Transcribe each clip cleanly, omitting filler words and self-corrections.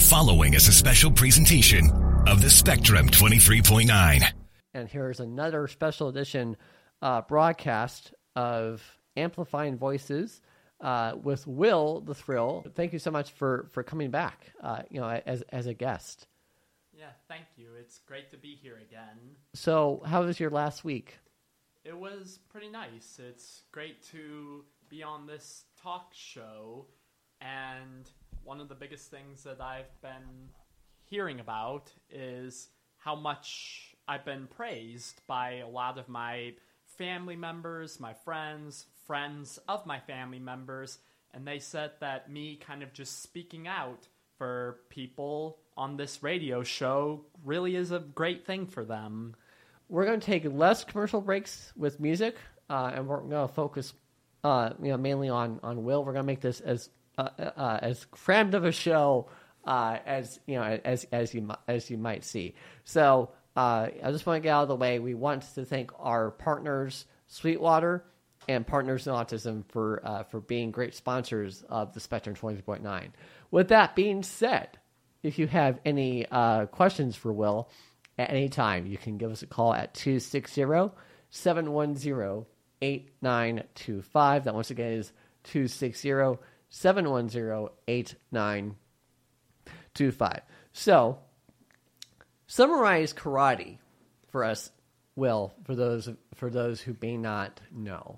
following is a special presentation of the Spectrum 23.9. And here's another special edition broadcast of Amplifying Voices with Will the Thrill. Thank you so much for coming back, as a guest. Yeah, thank you. It's great to be here again. So, how was your last week? It was pretty nice. It's great to be on this talk show, and one of the biggest things that I've been hearing about is how much I've been praised by a lot of my family members, my friends of my family members, and they said that me kind of just speaking out for people on this radio show really is a great thing for them. We're going to take less commercial breaks with music, and we're going to focus, mainly on Will. We're going to make this as crammed of a show as you might see. So I just want to get out of the way. We want to thank our partners, Sweetwater, and Partners in Autism for being great sponsors of the Spectrum 20.9. With that being said, if you have any questions for Will at any time, you can give us a call at 260-710-8925. That once again is 260-710-8925. So, summarize karate for us, Will, for those who may not know.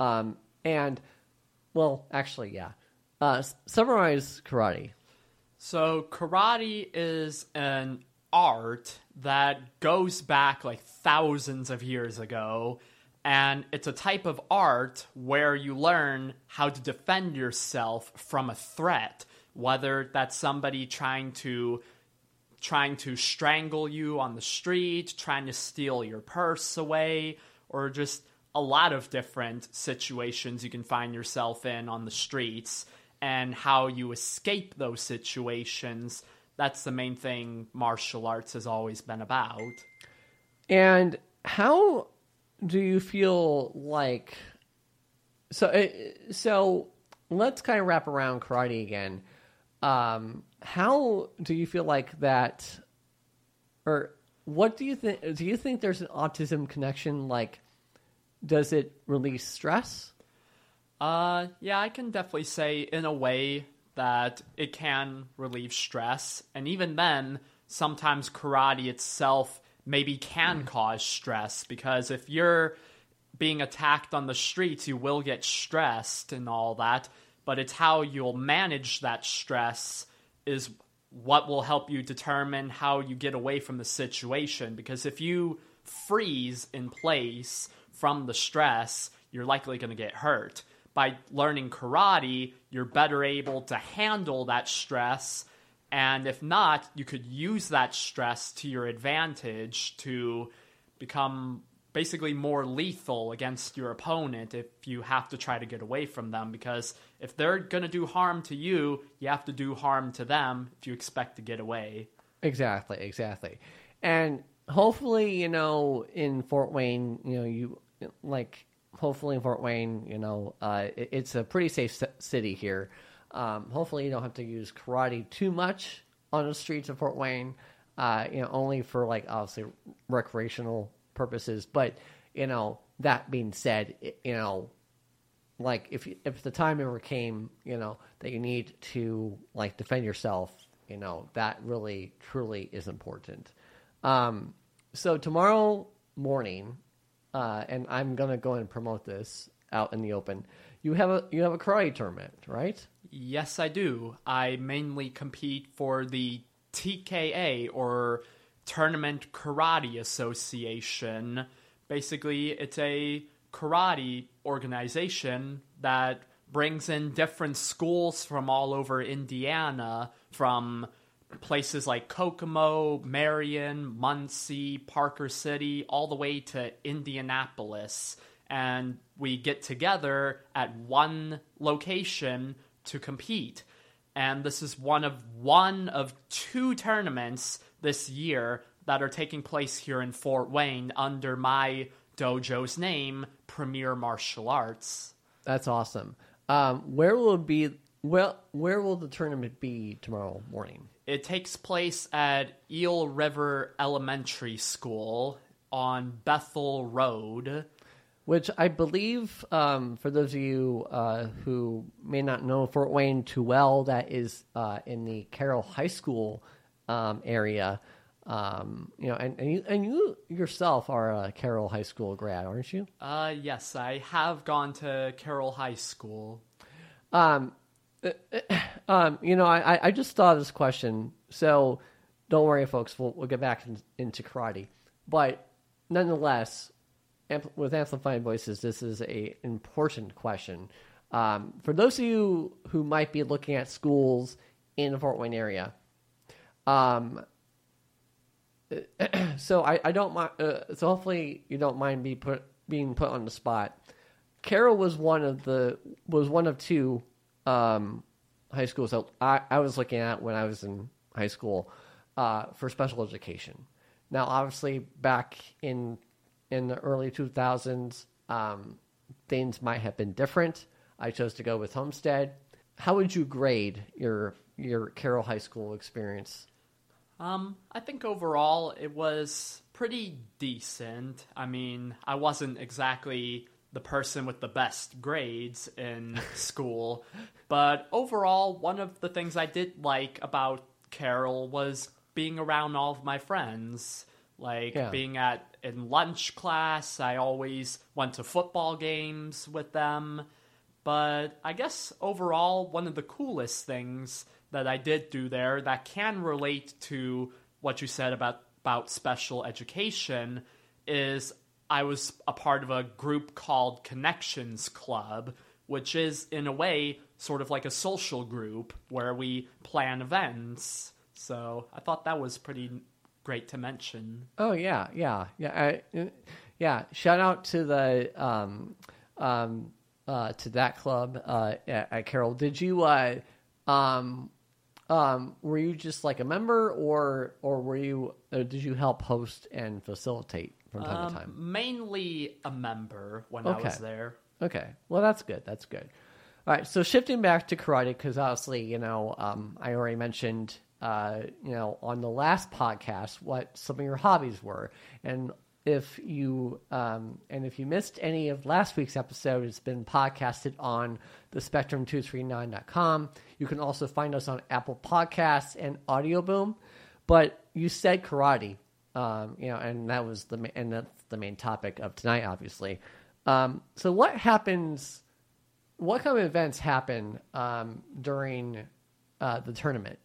Summarize karate. So karate is an art that goes back like thousands of years ago, and it's a type of art where you learn how to defend yourself from a threat, whether that's somebody trying to strangle you on the street, trying to steal your purse away, or just a lot of different situations you can find yourself in on the streets, and how you escape those situations. That's the main thing martial arts has always been about. And how do you feel like... So let's kind of wrap around karate again. How do you feel like that, or what do you think? Do you think there's an autism connection? Like, does it release stress? Yeah, I can definitely say in a way that it can relieve stress. And even then, sometimes karate itself maybe can cause stress, because if you're being attacked on the streets, you will get stressed and all that. But it's how you'll manage that stress is what will help you determine how you get away from the situation. Because if you freeze in place from the stress, you're likely going to get hurt. By learning karate, you're better able to handle that stress, and if not, you could use that stress to your advantage to become basically more lethal against your opponent if you have to try to get away from them, because if they're going to do harm to you, you have to do harm to them if you expect to get away. Exactly. And hopefully, in Fort Wayne, hopefully in Fort Wayne, it's a pretty safe city here. Hopefully you don't have to use karate too much on the streets of Fort Wayne, only for obviously recreational purposes. But, that being said, if the time ever came, that you need to defend yourself, that really truly is important. So tomorrow morning, and I'm gonna go and promote this out in the open. You have a karate tournament, right? Yes, I do. I mainly compete for the TKA, or Tournament Karate Association. Basically, it's a karate organization that brings in different schools from all over Indiana, from places like Kokomo, Marion, Muncie, Parker City, all the way to Indianapolis. And we get together at one location to compete. And this is one of two tournaments this year that are taking place here in Fort Wayne under my dojo's name, Premier Martial Arts. That's awesome. Where will it be Well, where will the tournament be tomorrow morning? It takes place at Eel River Elementary School on Bethel Road. Which I believe, for those of you who may not know Fort Wayne too well, that is in the Carroll High School area. And you yourself are a Carroll High School grad, aren't you? Yes, I have gone to Carroll High School. I just thought of this question, so don't worry, folks. We'll get back into karate, but nonetheless, with Amplifying Voices, this is an important question. For those of you who might be looking at schools in the Fort Wayne area, so I don't mind. So hopefully you don't mind being put on the spot. Carroll was one of two high schools that I was looking at when I was in high school for special education. Now, obviously, back in the early 2000s, things might have been different. I chose to go with Homestead. How would you grade your Carroll High School experience? I think overall it was pretty decent. I mean, I wasn't exactly the person with the best grades in school, but overall, one of the things I did like about Carroll was being around all of my friends. Being in lunch class, I always went to football games with them. But I guess overall, one of the coolest things that I did do there that can relate to what you said about special education is I was a part of a group called Connections Club, which is, in a way, sort of like a social group where we plan events. So I thought that was pretty great to mention. Oh yeah. Shout out to the to that club at Carroll. Did you were you just like a member, or did you help host and facilitate from time to time? Mainly a member when I was there. Okay, well that's good. All right, so shifting back to karate, because obviously, I already mentioned, on the last podcast what some of your hobbies were, and if you missed any of last week's episode, it's been podcasted on the Spectrum239.com. You can also find us on Apple Podcasts and Audio Boom. But you said karate, and that's the main topic of tonight, obviously. So what happens? What kind of events happen during the tournament?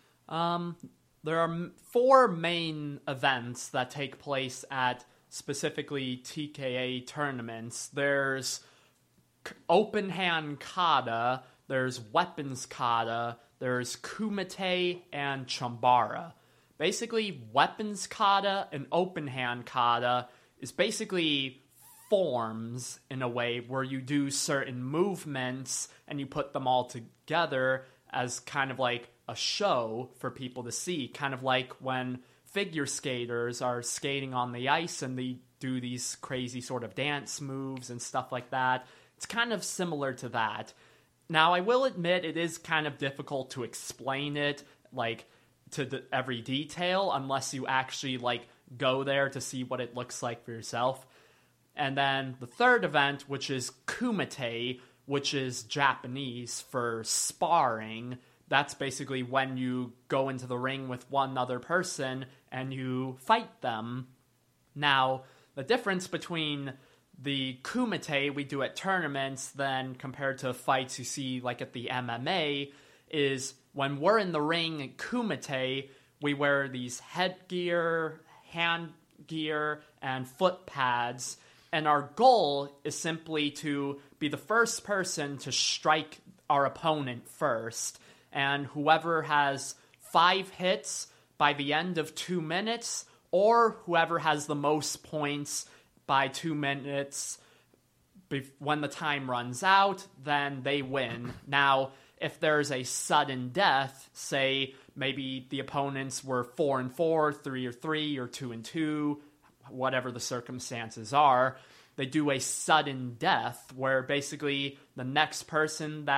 There are 4 main events that take place at specifically TKA tournaments. There's open hand kata, there's weapons kata, there's kumite, and chambara. Basically, weapons kata and open hand kata is basically forms in a way where you do certain movements and you put them all together as kind of like a show for people to see, kind of like when figure skaters are skating on the ice and they do these crazy sort of dance moves and stuff like that. It's kind of similar to that. Now, I will admit it is kind of difficult to explain it to every detail unless you actually go there to see what it looks like for yourself. And then the third event, which is kumite, which is Japanese for sparring. That's basically when you go into the ring with one other person and you fight them. Now, the difference between the kumite we do at tournaments then compared to fights you see at the MMA is when we're in the ring at kumite, we wear these headgear, hand gear, and foot pads. And our goal is simply to be the first person to strike our opponent first. And whoever has 5 hits by the end of 2 minutes, or whoever has the most points by 2 minutes when the time runs out, then they win. Now, if there's a sudden death, say maybe the opponents were 4-4, 3-3, or 2-2, whatever the circumstances are, they do a sudden death where basically the next person that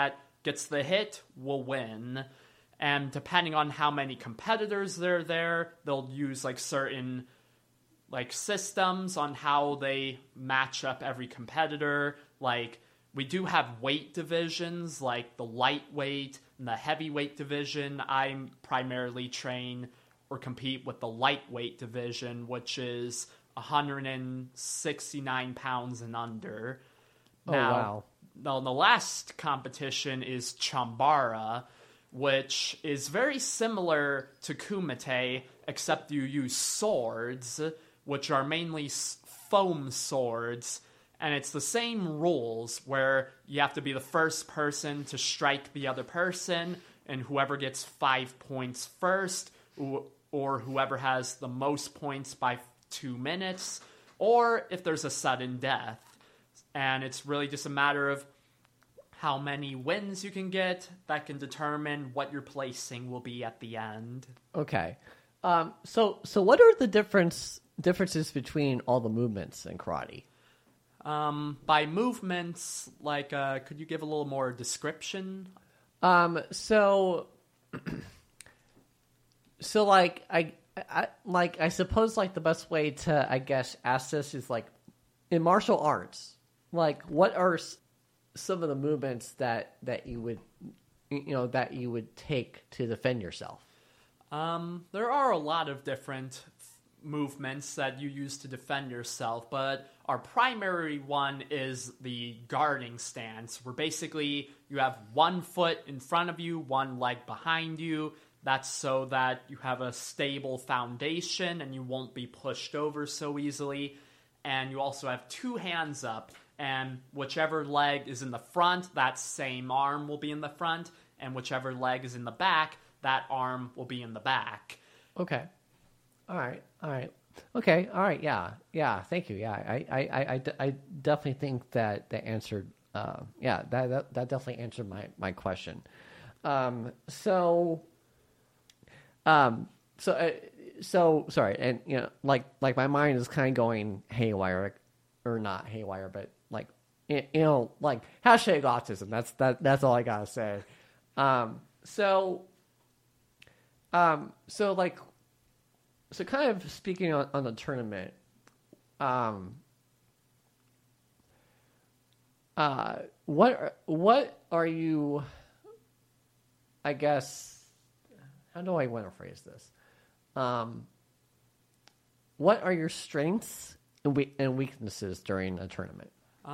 gets the hit will win. And depending on how many competitors are there, they'll use like certain like systems on how they match up every competitor. Like we do have weight divisions, like the lightweight and the heavyweight division. I'm primarily train or compete with the lightweight division, which is 169 pounds and under. Wow. Now, the last competition is Chambara, which is very similar to Kumite, except you use swords, which are mainly foam swords, and it's the same rules where you have to be the first person to strike the other person, and whoever gets 5 points first, or whoever has the most points by 2 minutes, or if there's a sudden death. And it's really just a matter of how many wins you can get that can determine what your placing will be at the end. Okay. So what are the differences between all the movements in karate? By movements, like, could you give a little more description? So like I suppose like the best way to, I guess, ask this is like in martial arts, like what are some of the movements that you would take to defend yourself? There are a lot of different movements that you use to defend yourself, but our primary one is the guarding stance, where basically you have 1 foot in front of you, 1 leg behind you. That's so that you have a stable foundation and you won't be pushed over so easily. And you also have 2 hands up, and whichever leg is in the front, that same arm will be in the front, and whichever leg is in the back, that arm will be in the back. Okay. All right. Okay. All right. Yeah. Thank you. Yeah. I definitely think that answered. That definitely answered my question. So sorry, and like my mind is kind of going haywire, or not haywire, but like like hashtag autism. That's all I gotta say. So kind of speaking on the tournament, what are you, I guess, how do I want to phrase this? What are your strengths and weaknesses during a tournament?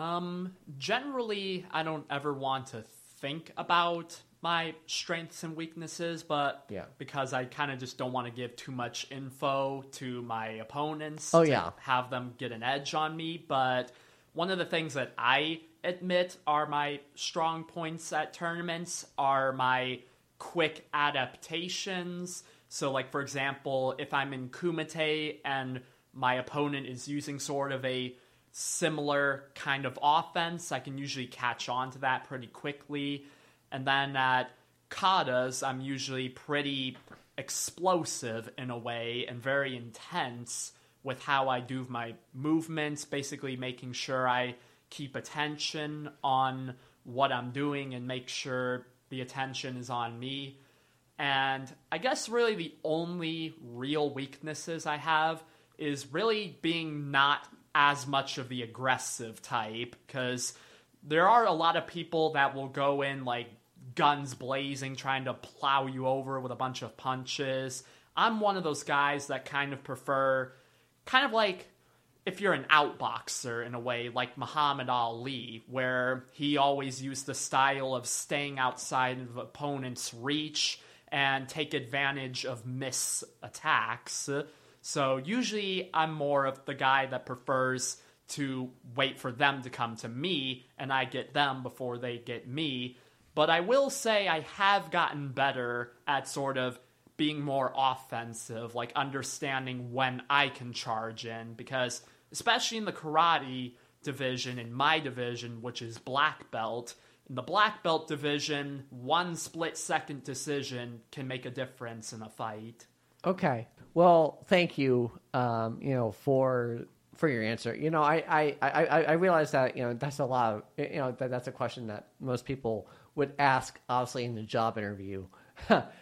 Generally, I don't ever want to think about my strengths and weaknesses, but because I kind of just don't want to give too much info to my opponents to have them get an edge on me. But one of the things that I admit are my strong points at tournaments are my quick adaptations. So, like, for example, if I'm in Kumite and my opponent is using sort of a similar kind of offense, I can usually catch on to that pretty quickly. And then at katas, I'm usually pretty explosive in a way and very intense with how I do my movements, basically making sure I keep attention on what I'm doing and make sure the attention is on me. And I guess really the only real weaknesses I have is really being not as much of the aggressive type, because there are a lot of people that will go in like guns blazing, trying to plow you over with a bunch of punches. I'm one of those guys that kind of prefer, kind of like if you're an outboxer in a way, like Muhammad Ali, where he always used the style of staying outside of opponent's reach and take advantage of miss attacks. So usually I'm more of the guy that prefers to wait for them to come to me and I get them before they get me. But I will say I have gotten better at sort of being more offensive, like understanding when I can charge in, because especially in the karate division, in my division, which is black belt, in the black belt division, 1 split-second decision can make a difference in a fight. Okay. Well, thank you, for your answer. I realize that, that's a lot of, that's a question that most people would ask, obviously, in the job interview. But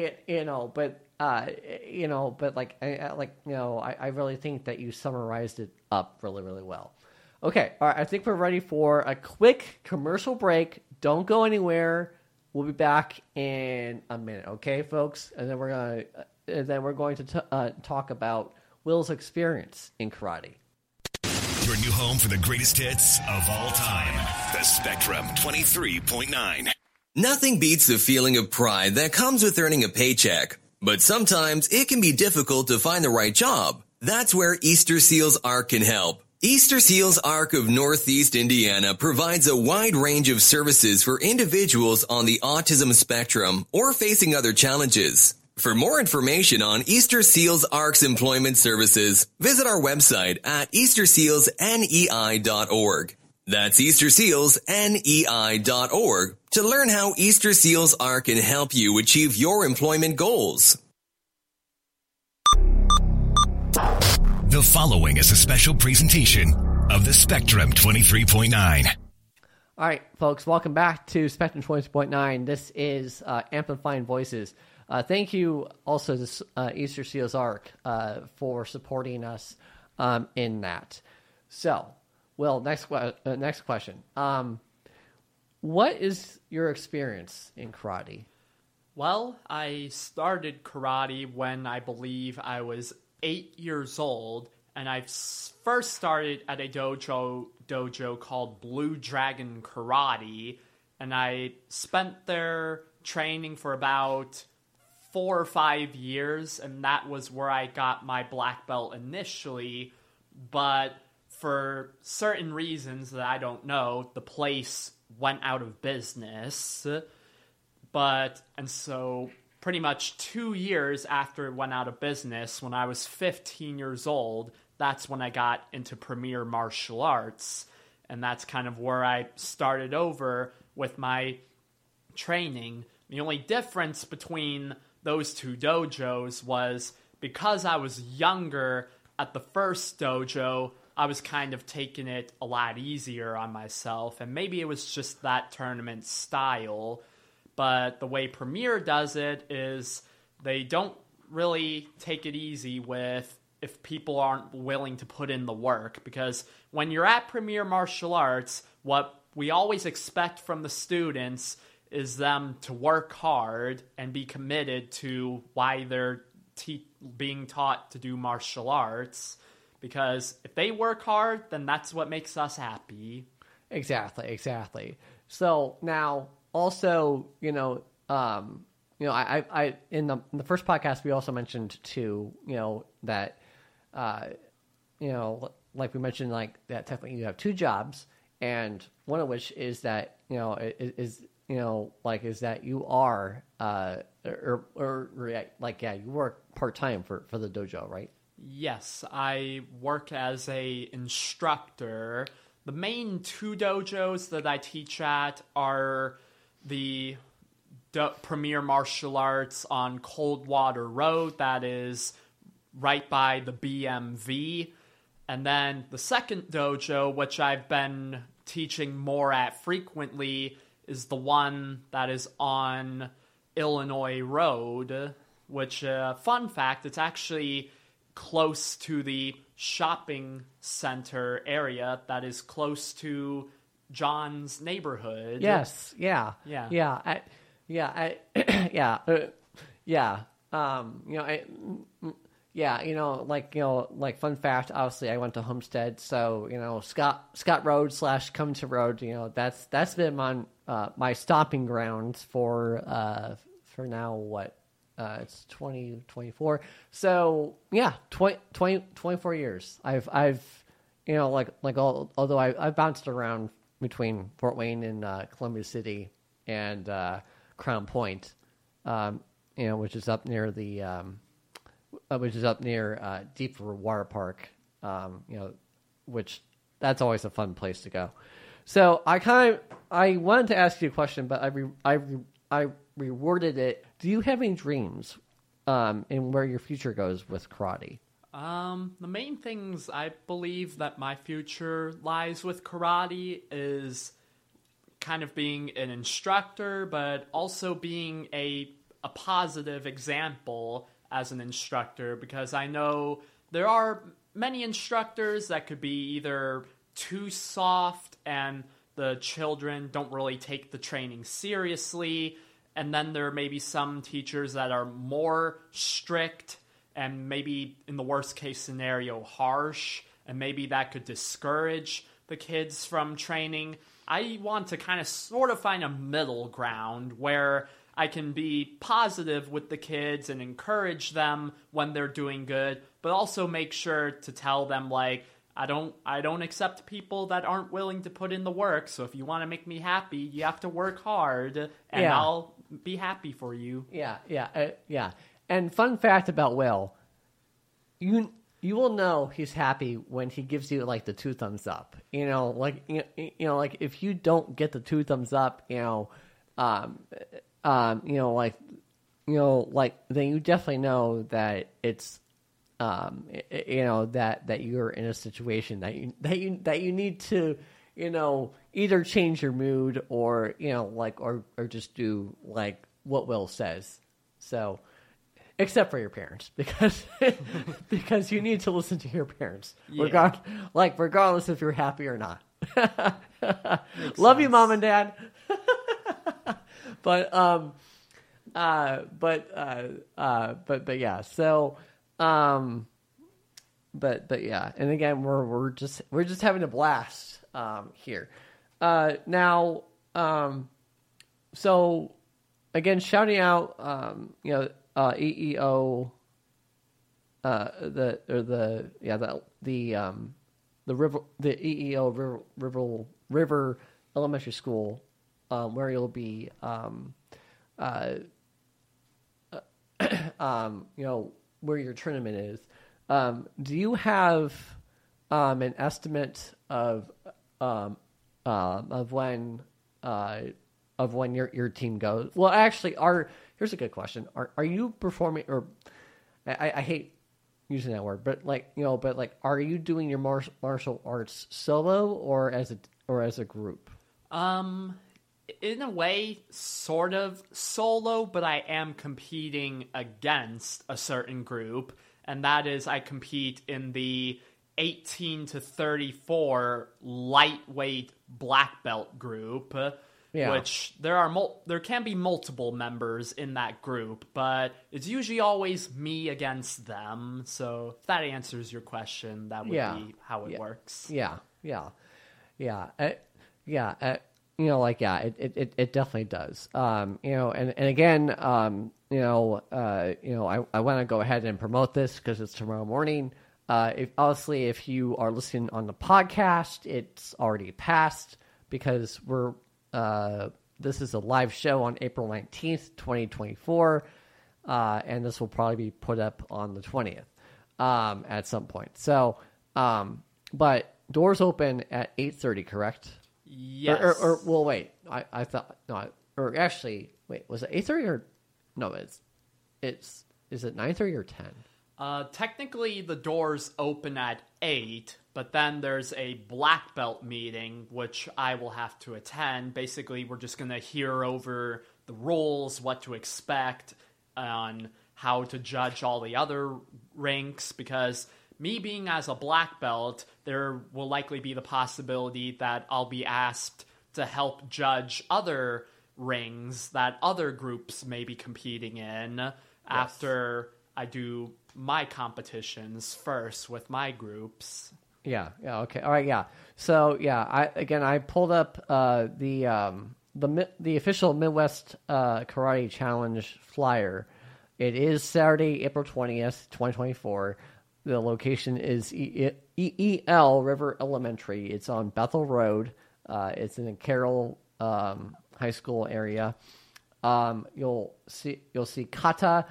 I really think that you summarized it up really, really well. Okay, all right, I think we're ready for a quick commercial break. Don't go anywhere. We'll be back in a minute, okay, folks? And then we're going to talk about Will's experience in karate. Your new home for the greatest hits of all time. The Spectrum 23.9. Nothing beats the feeling of pride that comes with earning a paycheck. But sometimes it can be difficult to find the right job. That's where Easter Seals ARC can help. Easter Seals ARC of Northeast Indiana provides a wide range of services for individuals on the autism spectrum or facing other challenges. For more information on Easter Seals ARC's employment services, visit our website at eastersealsnei.org. That's eastersealsnei.org to learn how Easter Seals ARC can help you achieve your employment goals. The following is a special presentation of the Spectrum 23.9. All right, folks, welcome back to Spectrum 23.9. This is Amplifying Voices. Thank you also to Easter Seals ARC for supporting us in that. So, Will, next question. What is your experience in karate? Well, I started karate when I believe I was 8 years old, and I first started at a dojo called Blue Dragon Karate, and I spent there training for about 4 or 5 years, and that was where I got my black belt initially, but for certain reasons that I don't know, the place went out of business. And so pretty much 2 years after it went out of business, when I was 15 years old, that's when I got into Premier Martial Arts. And that's kind of where I started over with my training. The only difference between those two dojos was because I was younger at the first dojo, I was kind of taking it a lot easier on myself, and maybe it was just that tournament style, but the way Premier does it is they don't really take it easy with if people aren't willing to put in the work, because when you're at Premier Martial Arts, what we always expect from the students is them to work hard and be committed to why they're being taught to do martial arts. Because if they work hard, then that's what makes us happy. Exactly. So now, also, I in the first podcast we also mentioned too, that, like we mentioned, like that technically you have two jobs, and one of which is that is that you are you work part-time for the dojo, right? Yes, I work as a instructor. The main two dojos that I teach at are the Premier Martial Arts on Coldwater Road, that is right by the BMV. And then the second dojo, which I've been teaching more at frequently, is the one that is on Illinois Road, which, fun fact, it's actually close to the shopping center area that is close to John's neighborhood. Yes, yeah. Like fun fact, obviously I went to Homestead, so Scott Road / Covington Road, that's been on my stomping grounds for now what. It's 2024. So yeah, 24 years. I've although I've bounced around between Fort Wayne and Columbia City and Crown Point, which is up near Deeper Water Park, which that's always a fun place to go. So I wanted to ask you a question, but I reworded it. Do you have any dreams in where your future goes with karate? The main things I believe that my future lies with karate is kind of being an instructor, but also being a positive example as an instructor, because I know there are many instructors that could be either too soft and the children don't really take the training seriously, and then there may be some teachers that are more strict and maybe in the worst case scenario harsh, and maybe that could discourage the kids from training. I want to kind of sort of find a middle ground where I can be positive with the kids and encourage them when they're doing good, but also make sure to tell them, like, I don't accept people that aren't willing to put in the work. So if you want to make me happy, you have to work hard, and I'll be happy for you. Yeah. And fun fact about Will, you will know he's happy when he gives you like the 2 thumbs up. Like if you don't get the 2 thumbs up, then you definitely know that it's that you're in a situation that you need to either change your mood or or just do like what Will says. So except for your parents, because you need to listen to your parents regardless if you're happy or not. Love you, Mom and Dad. But yeah. So but yeah. And again, we're just having a blast here. Now so again, shouting out EEO the EEO River Elementary School, where you'll be where your tournament is. Do you have an estimate of when your team goes? Well, actually, here's a good question: Are you performing? Or I hate using that word, but are you doing your martial arts solo or as a group? In a way, sort of solo, but I am competing against a certain group, and that is I compete in the 18 to 34 lightweight black belt group, which there can be multiple members in that group, but it's usually always me against them. So if that answers your question, that would be how it works. It definitely does. And again, I want to go ahead and promote this because it's tomorrow morning. If you are listening on the podcast, it's already passed because this is a live show on April 19th, 2024. And this will probably be put up on the 20th, at some point. So, but doors open at 8:30, correct? Yes. Well, wait. I thought no. Or actually, wait. Was it 8:30 or no? Is it 9:30 or 10? Technically, the doors open at 8, but then there's a black belt meeting which I will have to attend. Basically, we're just gonna hear over the rules, what to expect, on how to judge all the other ranks, because me being as a black belt, there will likely be the possibility that I'll be asked to help judge other rings that other groups may be competing in after I do my competitions first with my groups. Yeah, okay. All right, yeah. So, I pulled up the official Midwest Karate Challenge flyer. It is Saturday, April 20th, 2024. The location is EEL River Elementary. It's on Bethel Road. It's in the Carroll High School area. You'll see kata,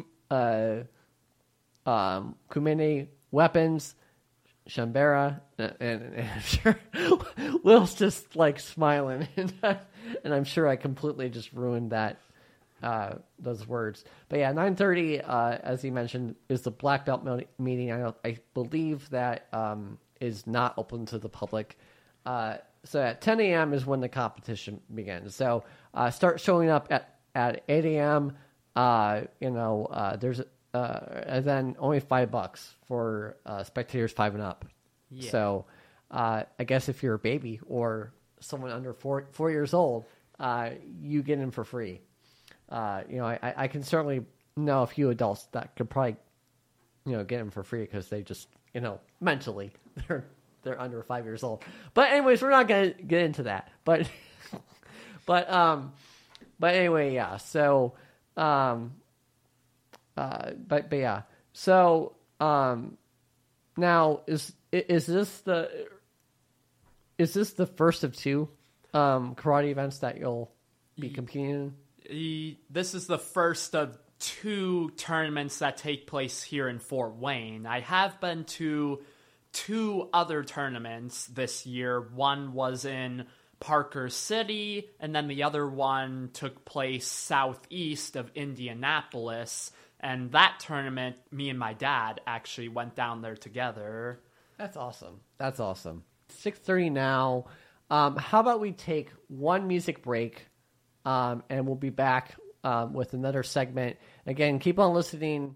kumene weapons, shambara, and I'm sure Will's just like smiling, and I'm sure I completely just ruined that. Those words, but 9:30, as he mentioned, is the black belt meeting. I believe that is not open to the public. at 10 a.m. is when the competition begins. So start showing up at 8 a.m. There's and then only $5 for spectators 5 and up. Yeah. So I guess if you're a baby or someone under 4 years old, you get in for free. I can certainly know a few adults that could probably, get in for free because they just, mentally they're under 5 years old. But anyways, we're not gonna get into that. But anyway, yeah. So but yeah. So now is this the first of 2 karate events that you'll be competing in? This is the first of 2 tournaments that take place here in Fort Wayne. I have been to 2 other tournaments this year. One was in Parker City, and then the other one took place southeast of Indianapolis. And that tournament, me and my dad actually went down there together. That's awesome. 6:30 now. How about we take one music break, and we'll be back with another segment. Again, keep on listening.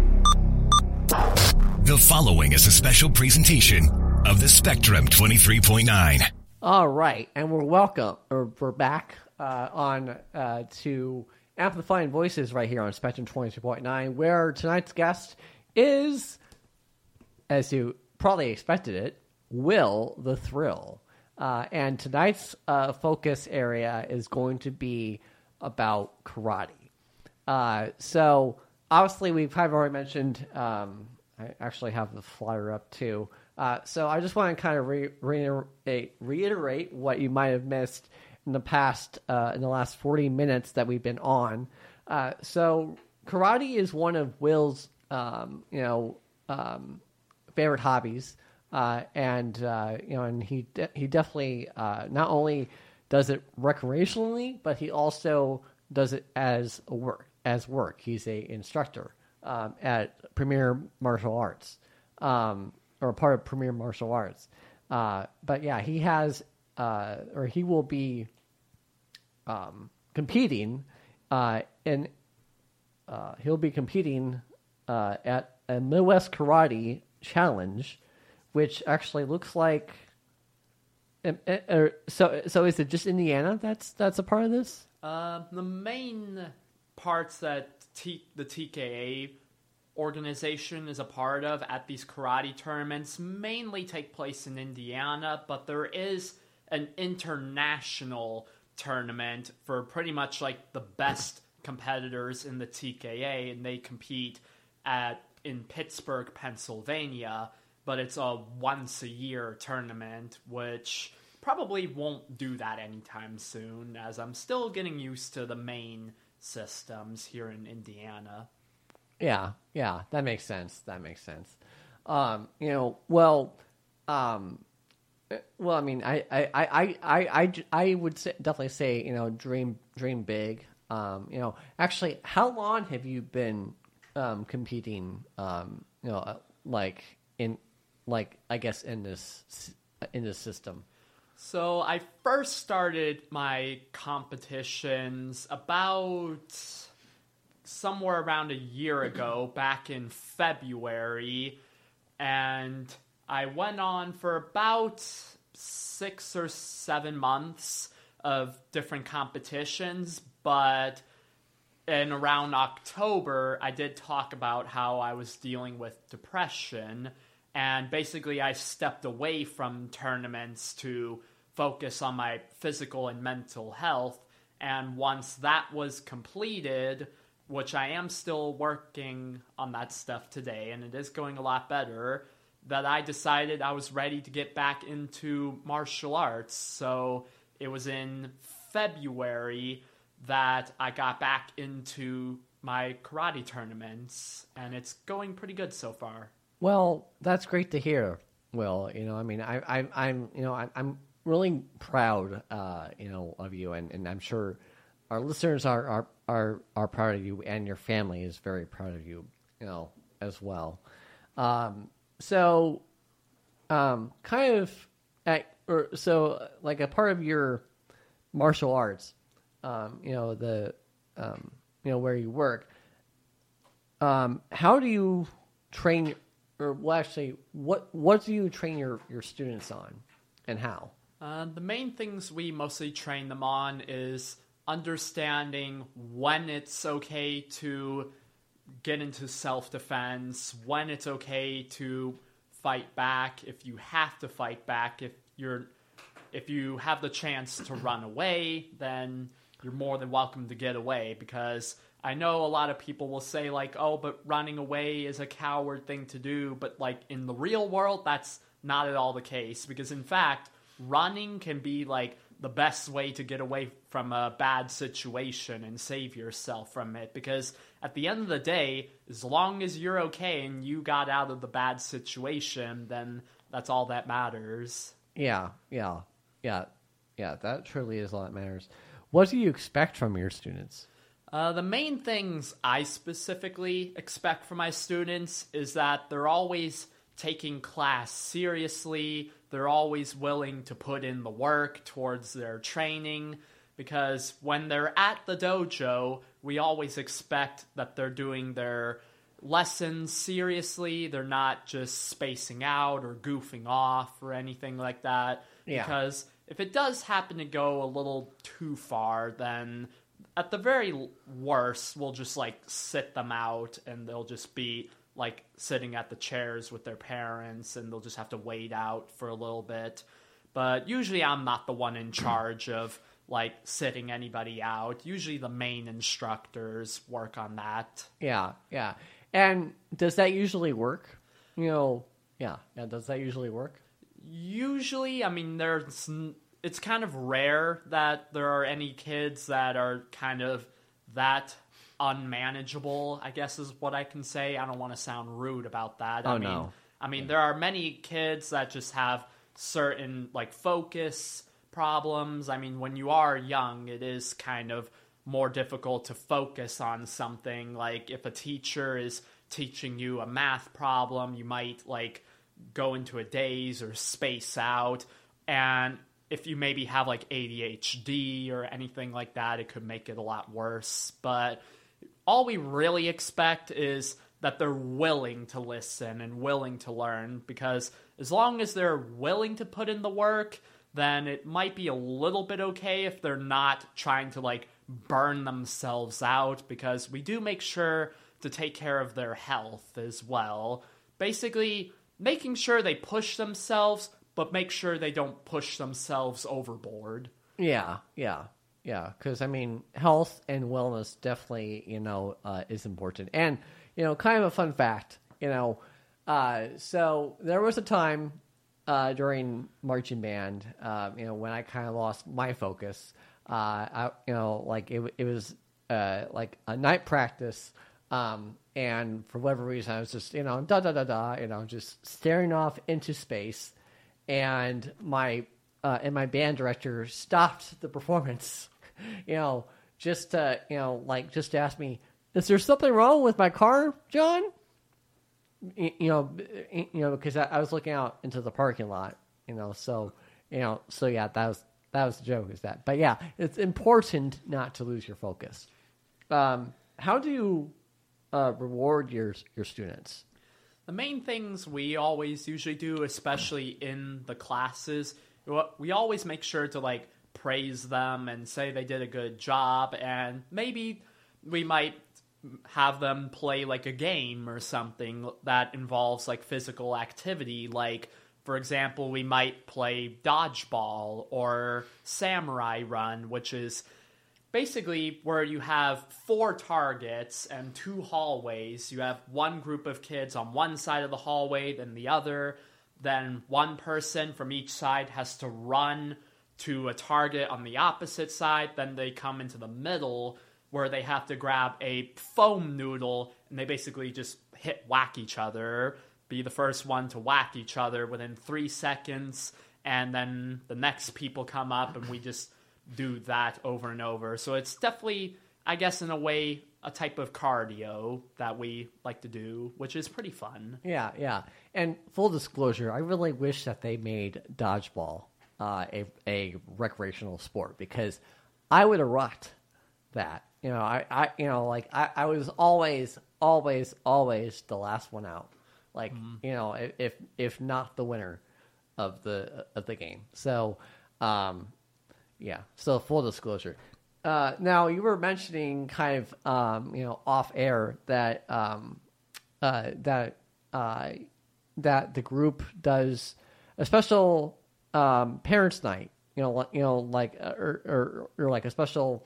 The following is a special presentation of the Spectrum 23.9. All right, and we're back on to Amplifying Voices right here on Spectrum 22.9, where tonight's guest is, as you probably expected it, Will the Thrill. And tonight's focus area is going to be about karate. So obviously we've kind of already mentioned, I actually have the flyer up too. So I just want to kind of reiterate what you might have missed in the last 40 minutes that we've been on. So karate is one of Will's, favorite hobbies. And he definitely, not only does it recreationally, but he also does it as work. He's a instructor, at Premier Martial Arts, or part of Premier Martial Arts. But yeah, he has, or he will be, competing, he'll be competing, at a Midwest Karate Challenge, which actually looks like, so is it just Indiana that's a part of this? The main parts that the TKA organization is a part of at these karate tournaments mainly take place in Indiana, but there is an international tournament for pretty much like the best competitors in the TKA, and they compete in Pittsburgh, Pennsylvania, but it's a once-a-year tournament, which probably won't do that anytime soon, as I'm still getting used to the main systems here in Indiana. Yeah, that makes sense. I mean, I would definitely say, dream big. Actually, how long have you been competing? I guess in this system. So I first started my competitions about somewhere around a year ago, back in February, and I went on for about 6 or 7 months of different competitions, but in around October, I did talk about how I was dealing with depression, and basically I stepped away from tournaments to focus on my physical and mental health, and once that was completed, which I am still working on that stuff today, and it is going a lot better, that I decided I was ready to get back into martial arts. So it was in February that I got back into my karate tournaments, and it's going pretty good so far. Well, that's great to hear, Will. I'm really proud, of you, and I'm sure our listeners are proud of you, and your family is very proud of you, as well. Kind of like a part of your martial arts, where you work, how do you train, or well, actually, what do you train your students on, and how? The main things we mostly train them on is understanding when it's okay to get into self-defense, when it's okay to fight back, if you have to fight back, if you have the chance to run away, then you're more than welcome to get away, because I know a lot of people will say, like, oh, but running away is a coward thing to do, but, like, in the real world, that's not at all the case, because, in fact, running can be, like, the best way to get away from a bad situation and save yourself from it, because at the end of the day, as long as you're okay and you got out of the bad situation, then that's all that matters. Yeah, that truly is all that matters. What do you expect from your students? The main things I specifically expect from my students is that they're always taking class seriously. They're always willing to put in the work towards their training, because when they're at the dojo, we always expect that they're doing their lessons seriously. They're not just spacing out or goofing off or anything like that. Yeah. Because if it does happen to go a little too far, then at the very worst, we'll just, like, sit them out, and they'll just be, like, sitting at the chairs with their parents, and they'll just have to wait out for a little bit. But usually I'm not the one in charge of, like, sitting anybody out. Usually the main instructors work on that. Yeah. And does that usually work? Does that usually work? Usually, I mean, it's kind of rare that there are any kids that are kind of that unmanageable, I guess is what I can say. I don't want to sound rude about that. No. I mean, there are many kids that just have certain, like, focus problems. I mean, when you are young, it is kind of more difficult to focus on something. Like, if a teacher is teaching you a math problem, you might, like, go into a daze or space out. And if you maybe have, like, ADHD or anything like that, it could make it a lot worse. But all we really expect is that they're willing to listen and willing to learn, because as long as they're willing to put in the work, then it might be a little bit okay if they're not trying to, like, burn themselves out, because we do make sure to take care of their health as well. Basically, making sure they push themselves, but make sure they don't push themselves overboard. Yeah. Because, I mean, health and wellness definitely, is important. And, kind of a fun fact, so there was a time during marching band, when I kind of lost my focus. It was like a night practice, and for whatever reason, I was just, just staring off into space, and my band director stopped the performance, just to ask me, is there something wrong with my car, John? Because I was looking out into the parking lot, so yeah, that was the joke, is that. But yeah, it's important not to lose your focus. How do you reward your students? The main things we always usually do, especially in the classes, we always make sure to, like, praise them and say they did a good job, and maybe we might have them play, like, a game or something that involves, like, physical activity. Like, for example, we might play dodgeball or samurai run, which is basically where you have 4 targets and 2 hallways. You have one group of kids on one side of the hallway, then the other. Then one person from each side has to run to a target on the opposite side. Then they come into the middle, where they have to grab a foam noodle, and they basically just whack each other, be the first one to whack each other within 3 seconds, and then the next people come up, and we just do that over and over. So it's definitely, I guess in a way, a type of cardio that we like to do, which is pretty fun. Yeah. And full disclosure, I really wish that they made dodgeball a recreational sport, because I would have rocked that. I was always the last one out. Like, if not the winner of the game. So, yeah. So full disclosure. Now you were mentioning kind of off air that that the group does a special parents' night. Or like a special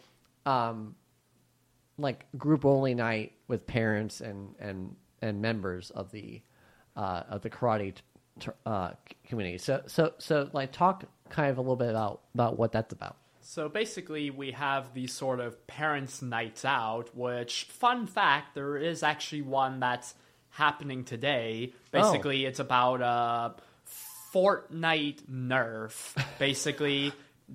like group only night with parents and members of the karate community. So like talk kind of a little bit about what that's about. So basically, we have these sort of parents' nights out, which, fun fact, there is actually one that's happening today. Basically, It's about a Fortnite Nerf. Basically,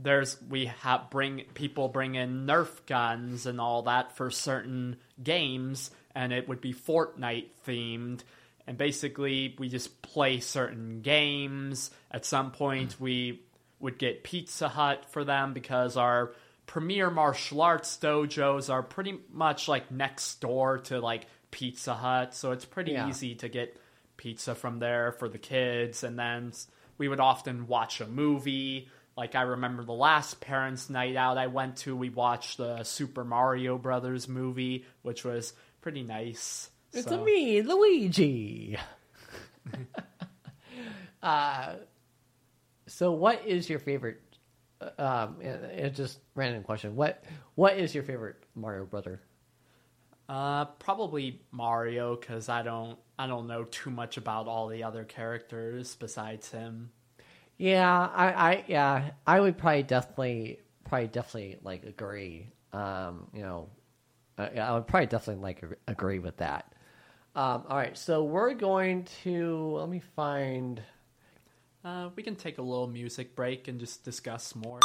people bring in Nerf guns and all that for certain games, and it would be Fortnite themed. And basically, we just play certain games. At some point, we would get Pizza Hut for them, because our premier martial arts dojos are pretty much like next door to like Pizza Hut, so it's pretty easy to get pizza from there for the kids. And then we would often watch a movie. Like, I remember the last parents' night out I went to, we watched the Super Mario Brothers movie, which was pretty nice. It's me, Luigi. So what is your favorite, it's just random question, what is your favorite Mario brother? Probably Mario, because I don't know too much about all the other characters besides him. Yeah, I would probably definitely like agree. I would probably definitely like agree with that. All right, so we're going to, let me find. We can take a little music break and just discuss more.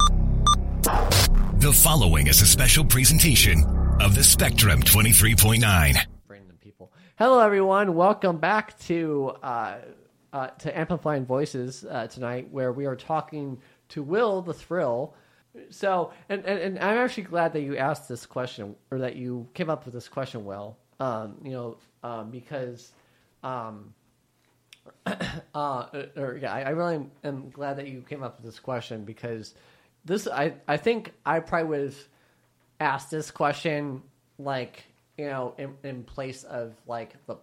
The following is a special presentation of the Spectrum 23.9. Random people. Hello, everyone. Welcome back to Amplifying Voices tonight, where we are talking to Will the Thrill. So, and I'm actually glad that you asked this question, or that you came up with this question, Will. Because. I really am glad that you came up with this question, because this I think I probably would have asked this question like in place of like the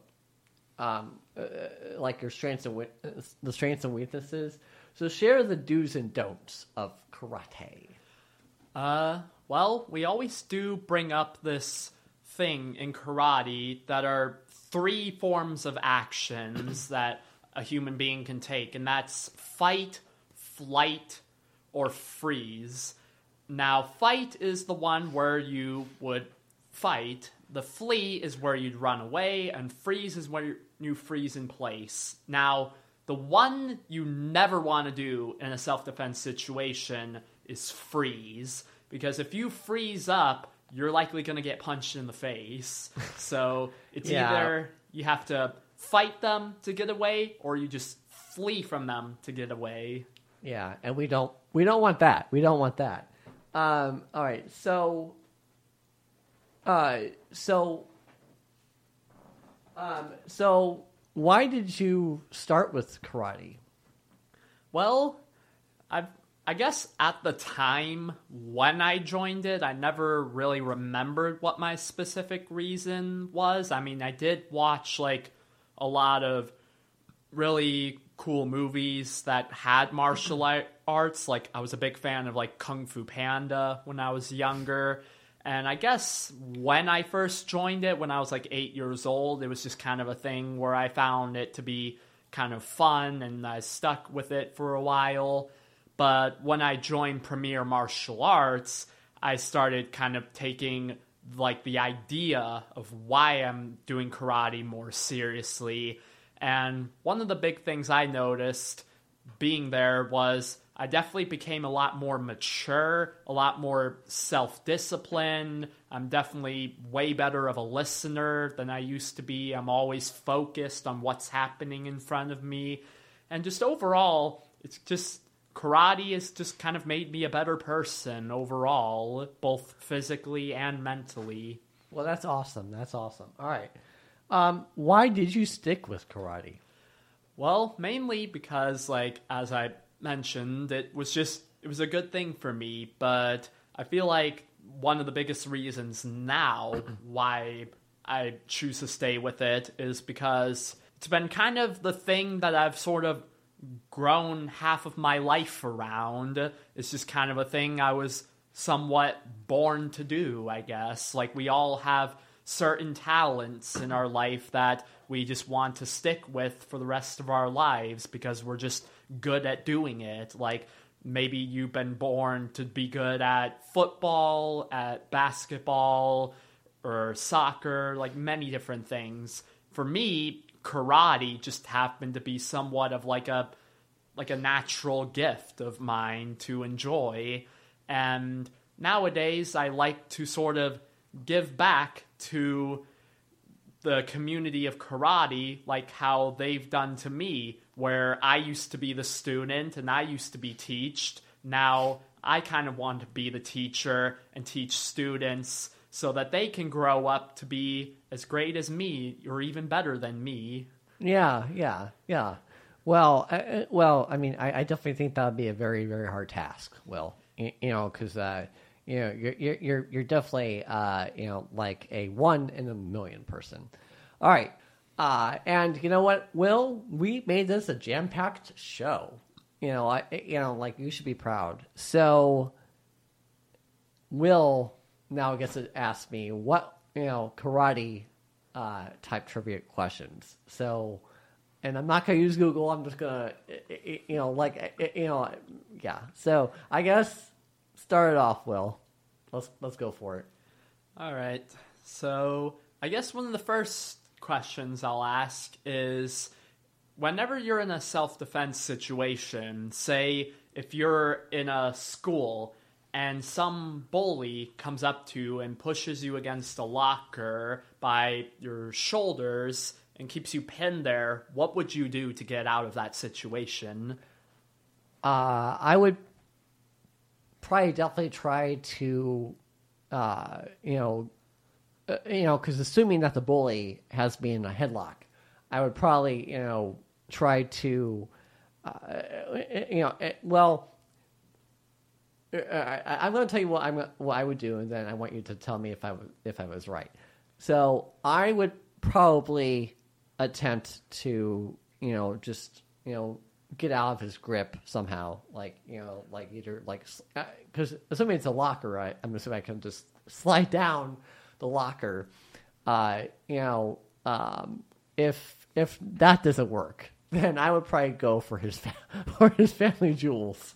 like your strengths and the strengths and weaknesses. So share the do's and don'ts of karate. Well, we always do bring up this thing in karate that are 3 forms of actions that a human being can take, and that's fight, flight, or freeze. Now, fight is the one where you would fight. The flee is where you'd run away, and freeze is where you freeze in place. Now, the one you never want to do in a self-defense situation is freeze, because if you freeze up, you're likely going to get punched in the face. So it's either you have to fight them to get away, or you just flee from them to get away. Yeah, and we don't want that. We don't want that. All right, so why did you start with karate? Well, I guess at the time when I joined it, I never really remembered what my specific reason was. I mean, I did watch like a lot of really cool movies that had martial arts. Like, I was a big fan of like Kung Fu Panda when I was younger. And I guess when I first joined it, when I was like 8 years old, it was just kind of a thing where I found it to be kind of fun, and I stuck with it for a while. But when I joined Premier Martial Arts, I started kind of taking like the idea of why I'm doing karate more seriously. And one of the big things I noticed being there was I definitely became a lot more mature, a lot more self-disciplined. I'm definitely way better of a listener than I used to be. I'm always focused on what's happening in front of me. And just overall, it's just karate has just kind of made me a better person overall, both physically and mentally. Well, that's awesome. That's awesome. All right. Why did you stick with karate? Well, mainly because, like, as I mentioned, it was a good thing for me, but I feel like one of the biggest reasons now why I choose to stay with it is because it's been kind of the thing that I've sort of grown half of my life around. It's just kind of a thing I was somewhat born to do, I guess. Like, we all have certain talents in our life that we just want to stick with for the rest of our lives because we're just good at doing it. Like, maybe you've been born to be good at football, at basketball, or soccer, like many different things. For me, karate just happened to be somewhat of like a natural gift of mine to enjoy. And nowadays, I like to sort of give back to the community of karate like how they've done to me, where I used to be the student and I used to be taught. Now I kind of want to be the teacher and teach students so that they can grow up to be as great as me or even better than me. Yeah. Well, I mean, I definitely think that would be a very, very hard task. Will, because you're definitely like a 1 in a million person. All right, and you know what, Will? We made this a jam-packed show. Like you should be proud. So, Will now gets to ask me what karate type trivia questions. So. And I'm not going to use Google. I'm just going to, yeah. So I guess start it off, Will. Let's go for it. All right. So I guess one of the first questions I'll ask is, whenever you're in a self-defense situation, say if you're in a school and some bully comes up to you and pushes you against a locker by your shoulders and keeps you pinned there, what would you do to get out of that situation? I would probably definitely try to, because assuming that the bully has me in a headlock, I would probably, try to, I'm going to tell you what I would do, and then I want you to tell me if I was right. So I would probably attempt to, just, get out of his grip somehow. Because assuming it's a locker, right? I'm assuming I can just slide down the locker. If that doesn't work, then I would probably go for his family jewels.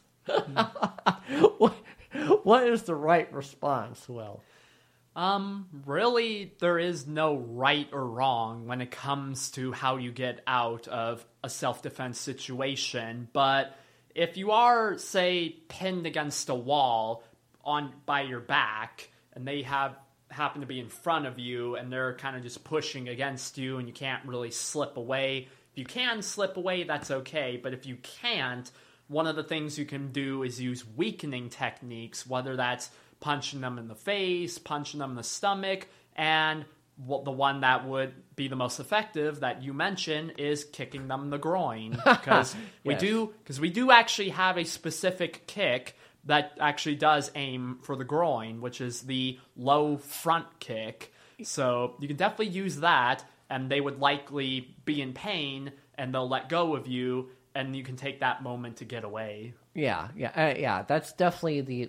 What is the right response, Will? Really, there is no right or wrong when it comes to how you get out of a self-defense situation. But if you are, say, pinned against a wall by your back, and they happen to be in front of you, and they're kind of just pushing against you, and you can't really slip away. If you can slip away, that's okay. But if you can't, one of the things you can do is use weakening techniques, whether that's punching them in the face, punching them in the stomach, and the one that would be the most effective that you mentioned is kicking them in the groin. Because we do actually have a specific kick that actually does aim for the groin, which is the low front kick. So you can definitely use that, and they would likely be in pain, and they'll let go of you, and you can take that moment to get away. Yeah. That's definitely the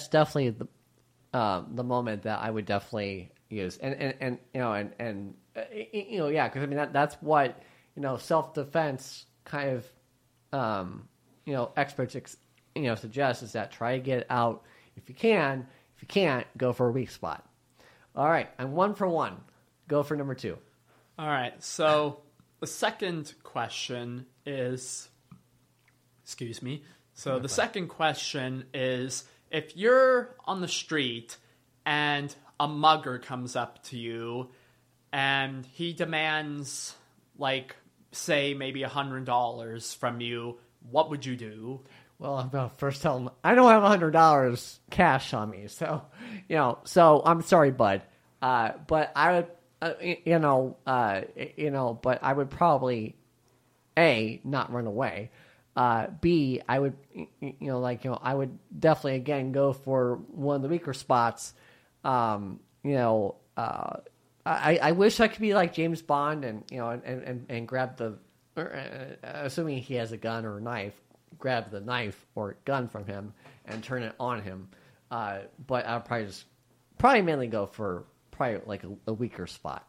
moment that I would definitely use, and because I mean that's what self-defense kind of experts suggest, is that try to get out if you can. If you can't, go for a weak spot. All right, I'm 1 for 1. Go for number 2. All right, so the second question is, So the second question is, if you're on the street and a mugger comes up to you and he demands, like, say maybe $100 from you, what would you do? Well, I'm gonna first tell him I don't have $100 cash on me, so so I'm sorry, bud. But I would, but I would probably A, not run away. B, I would, I would definitely again go for one of the weaker spots. I wish I could be like James Bond and grab the, assuming he has a gun or a knife, grab the knife or gun from him and turn it on him. But I'll probably mainly go for like a weaker spot.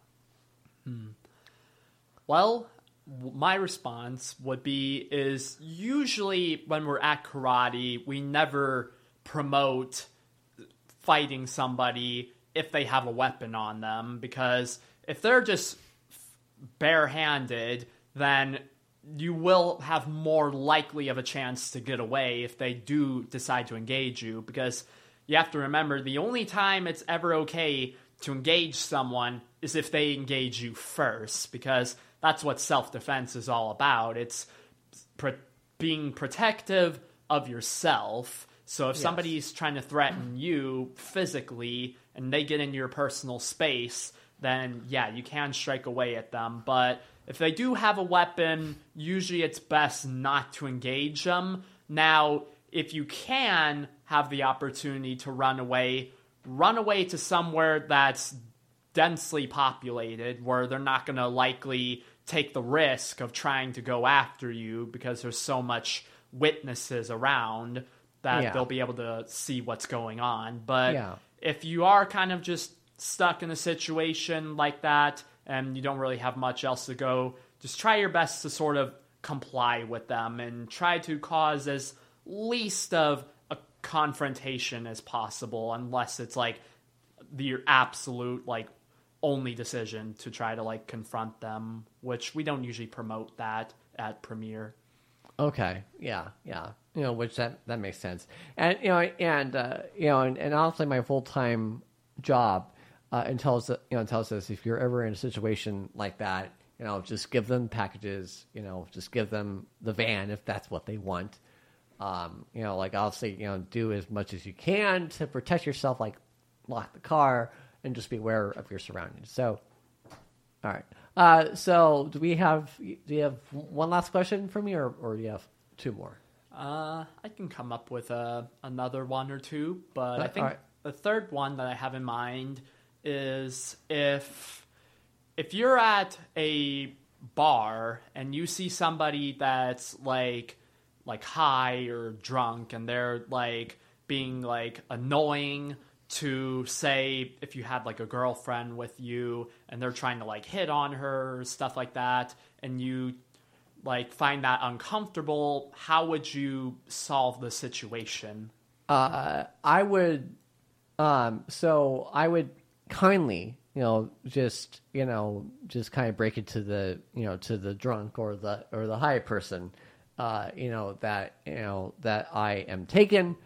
Well, my response would be is usually when we're at karate, we never promote fighting somebody if they have a weapon on them, because if they're just barehanded, then you will have more likely of a chance to get away if they do decide to engage you, because you have to remember the only time it's ever okay to engage someone is if they engage you first, because that's what self-defense is all about. It's being protective of yourself. So if somebody's trying to threaten you physically and they get into your personal space, then yeah, you can strike away at them. But if they do have a weapon, usually it's best not to engage them. Now, if you can have the opportunity to run away to somewhere that's densely populated, where they're not going to likely take the risk of trying to go after you because there's so much witnesses around that they'll be able to see what's going on. But if you are kind of just stuck in a situation like that and you don't really have much else to go, just try your best to sort of comply with them and try to cause as least of a confrontation as possible, unless it's like your absolute like only decision to try to like confront them, which we don't usually promote that at Premiere. Okay. Yeah. Which that makes sense. And and honestly, my full-time job tells us if you're ever in a situation like that, just give them packages, just give them the van if that's what they want. Like I'll say, do as much as you can to protect yourself, like lock the car and just be aware of your surroundings. So, all right. So do you have one last question for me, or do you have two more? I can come up with another one or two, but I think the third one that I have in mind is if you're at a bar and you see somebody that's like high or drunk and they're like being like annoying to, say, if you had like a girlfriend with you and they're trying to like hit on her or stuff like that, and you like find that uncomfortable, how would you solve the situation? I would kindly, just kind of break it to the drunk or the high person, that I am taken,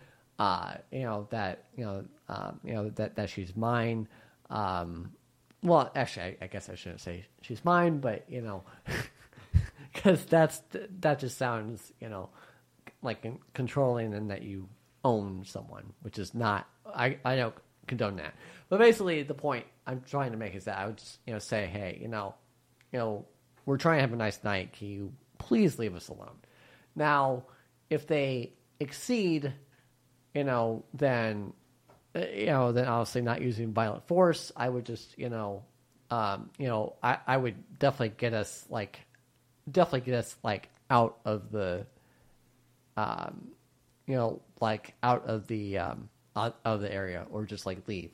that she's mine. Well, actually, I guess I shouldn't say she's mine, but because that just sounds, like controlling, and that you own someone, which is not. I don't condone that. But basically, the point I'm trying to make is that I would just, say, hey, we're trying to have a nice night. Can you please leave us alone? Now, if they exceed, then obviously not using violent force, I would just, I would definitely get us out of the, out of the area, or just like leave.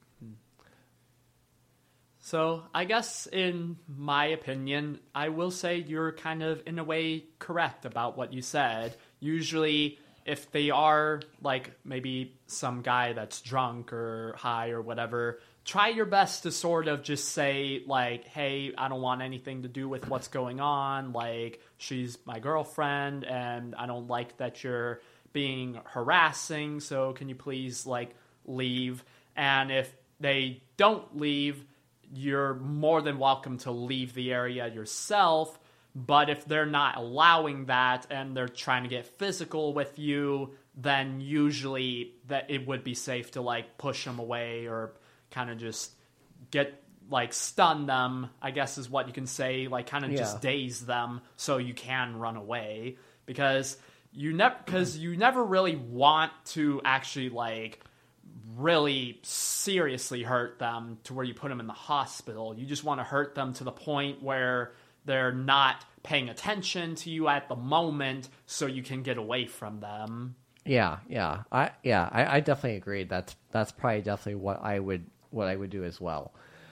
So I guess in my opinion, I will say you're kind of in a way correct about what you said. Usually if they are like maybe some guy that's drunk or high or whatever, try your best to sort of just say like, hey, I don't want anything to do with what's going on. Like, she's my girlfriend and I don't like that you're being harassing, so can you please, like, leave? And if they don't leave, you're more than welcome to leave the area yourself. But if they're not allowing that and they're trying to get physical with you, then usually that it would be safe to, like, push them away or kind of just get, like, stun them, I guess is what you can say, like, kind of just daze them so you can run away. Because you never really want to actually, like, really seriously hurt them to where you put them in the hospital. You just want to hurt them to the point where they're not paying attention to you at the moment so you can get away from them. Yeah. I definitely agree. That's probably definitely what I would do as well.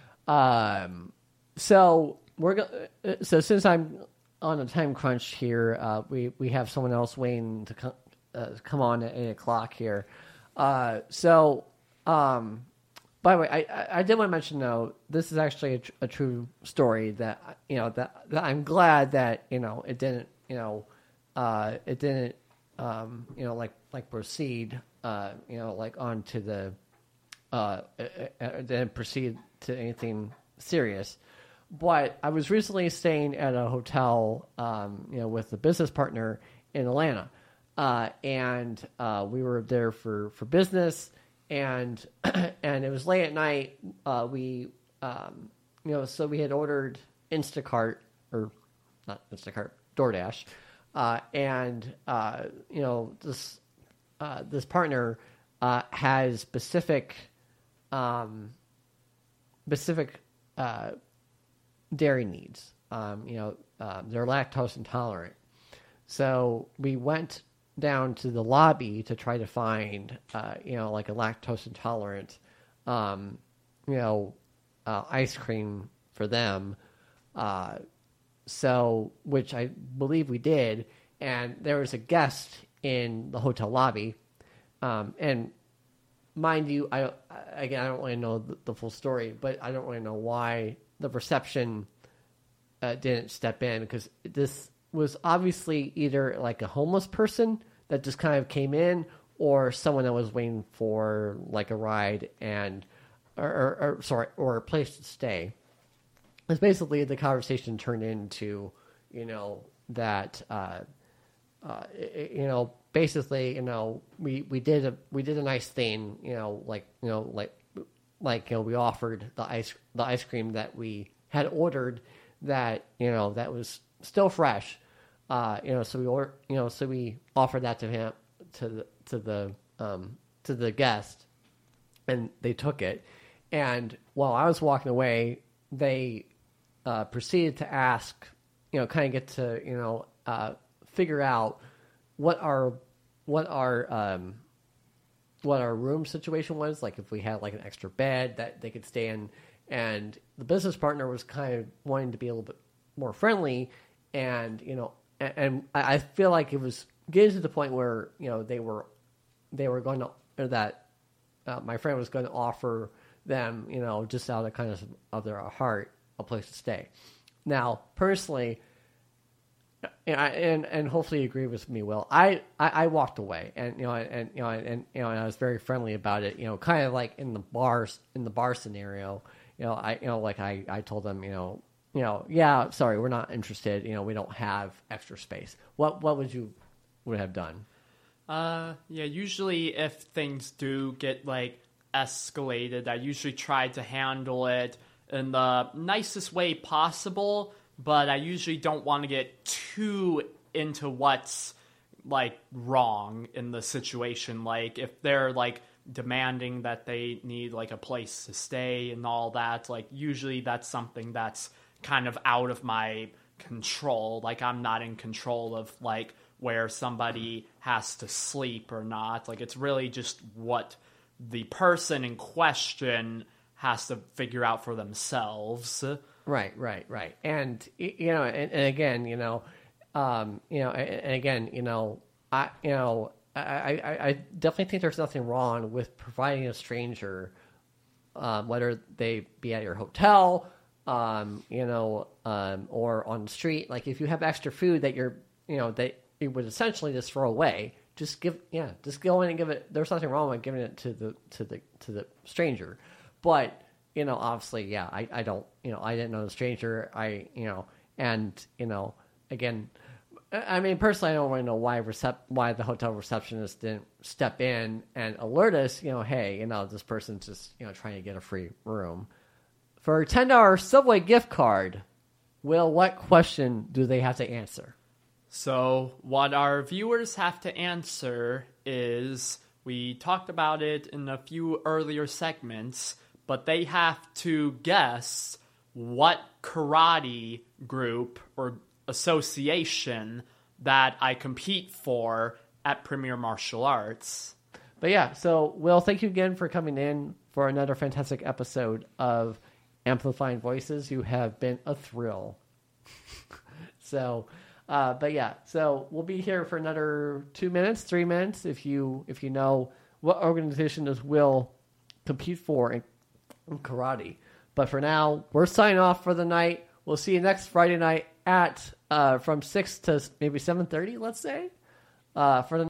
So since I'm on a time crunch here, we have someone else waiting to come on at 8:00 here. By the way, I did want to mention though, this is actually a true story that that I'm glad that it didn't like proceed like onto the it didn't proceed to anything serious. But I was recently staying at a hotel with a business partner in Atlanta, and we were there for business. And and it was late at night. We so we had ordered Instacart, or not Instacart, DoorDash, and this partner has specific dairy needs. They're lactose intolerant, so we went down to the lobby to try to find, like a lactose intolerant, ice cream for them. Which I believe we did. And there was a guest in the hotel lobby. And mind you, I don't really know the full story, but I don't really know why the reception didn't step in, because this was obviously either like a homeless person that just kind of came in, or someone that was waiting for like a ride or a place to stay. Because basically the conversation turned into, that, basically, we did a nice thing, we offered the ice cream that we had ordered, that that was still fresh. So we offered that to him, to the guest, and they took it. And while I was walking away, they proceeded to ask, kind of get to figure out what our room situation was, like if we had like an extra bed that they could stay in. And the business partner was kind of wanting to be a little bit more friendly, and and I feel like it was getting to the point where they were going to, or that my friend was going to offer them just out of kind of their heart a place to stay. Now personally, and hopefully you agree with me, Will, I walked away, and and I was very friendly about it, kind of like in the bar scenario, I told them, yeah, sorry, we're not interested. We don't have extra space. What would you have done? Usually if things do get like escalated, I usually try to handle it in the nicest way possible, but I usually don't want to get too into what's like wrong in the situation. Like if they're like demanding that they need like a place to stay and all that, like usually that's something that's kind of out of my control. Like I'm not in control of like where somebody has to sleep or not. Like it's really just what the person in question has to figure out for themselves. Right. And and again, I definitely think there's nothing wrong with providing a stranger, whether they be at your hotel, or on the street. Like if you have extra food that that you would essentially just throw away, just go in and give it. There's nothing wrong with giving it to the stranger, but obviously, yeah, I don't, I didn't know the stranger. Again, I mean, personally, I don't really know why the hotel receptionist didn't step in and alert us. Hey, this person's just trying to get a free room for a $10 Subway gift card. Will, what question do they have to answer? So what our viewers have to answer is, we talked about it in a few earlier segments, but they have to guess what karate group or association that I compete for at Premier Martial Arts. But yeah, so Will, thank you again for coming in for another fantastic episode of Amplifying Voices. You have been a thrill. But yeah, so we'll be here for another 2 minutes, 3 minutes, if you know what organization does Will compete for in karate. But for now, we're signing off for the night. We'll see you next Friday night at from 6 to maybe 7:30, let's say. For the